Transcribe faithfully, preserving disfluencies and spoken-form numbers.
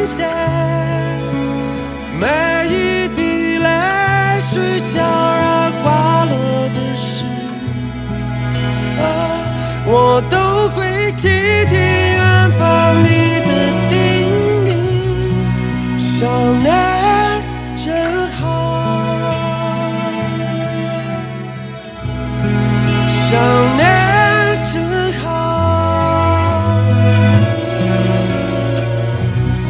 线，每一滴泪水悄然滑落的时刻，我都会倾听远方你的叮咛，想念。